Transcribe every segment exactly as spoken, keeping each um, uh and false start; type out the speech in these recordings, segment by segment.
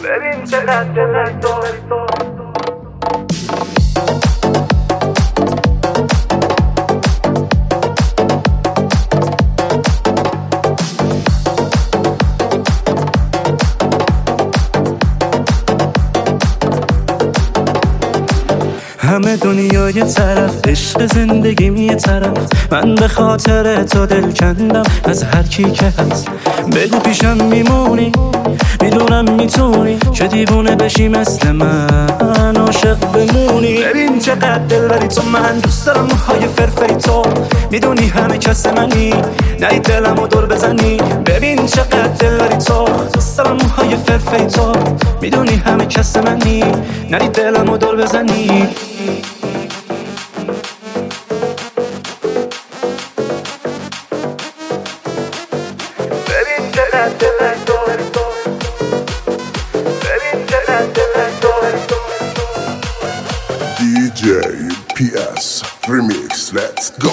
ببین چقدر دلت تو همه دنیا یه طرف، عشق زندگیم یه طرف. من به خاطر تو دل کندم از هر کی که هست. بگو پیشم میمونی، میدونم میتونی که دیوونه بشی مثل من، عاشق بمونی. ببین چقدر دل بری تو، من دوست دارم موهای فرفری تو. میدونی همه کس منی، نری دلمو دور بزنی. ببین چقدر دل بری تو، دوست دارم موهای فرفری تو. میدونی همه کس منی، نری دلمو دور بزنی. ببین چقدر دلت تو، ببین چقدر دلت تو. دی جی پی اس Remix, let's go.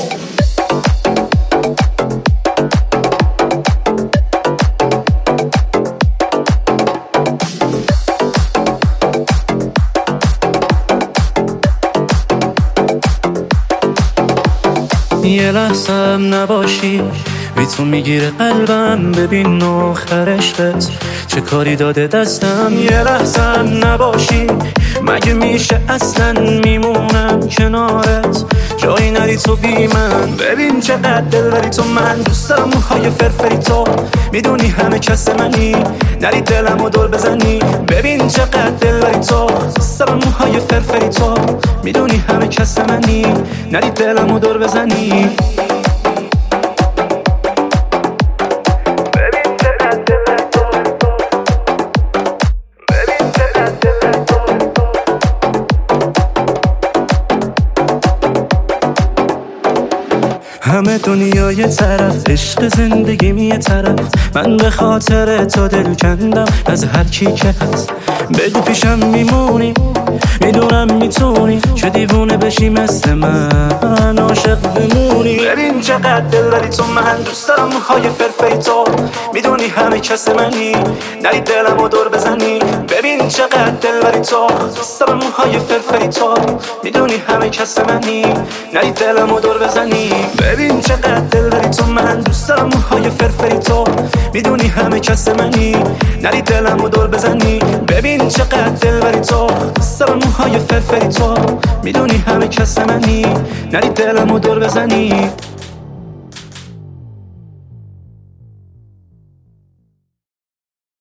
یه لحظم نباشی بی تو میگیره قلبم. ببین آخر عشقت چه کاری داده دستم. یه لحظم نباشی مگه میشه اصلا میمونم کنارت، جایی نری تو بی من. ببین چقدر دل بری تو، من دوست دارم موهای فرفری تو. میدونی همه کس منی، نری دلمو دور بزنی. ببین چقدر دل بری تو، دوست دارم موهای فرفری تو. میدونی همه کس منی، نری دلمو دور بزنی. همه دنیا یه طرف، عشق زندگیم یه طرف. من به خاطر تو دل کندم از هر کی که هست. بگو پیشم میمونی، میدونم میتونی که دیوونه بشی مثل من، عاشق بمونی. ببین چقدر دل بری تو، من دوست دارم موهای فرفری تو. میدونی همه کس منی، نری دلمو دور بزنی. ببین چقدر دل بری تو، دوست دارم موهای فرفری تو. میدونی همه کس منی، نری دلمو دور بزنی. ببین چقدر دل بری تو، من دوست دارم موهای فرفری تو. میدونی همه کس منی، نری دلمو دور بزنی. ببین چقدر دل بری تو، دوست دارم موهای فرفری تو. میدونی همه کس منی، نری دلمو دور بزنی.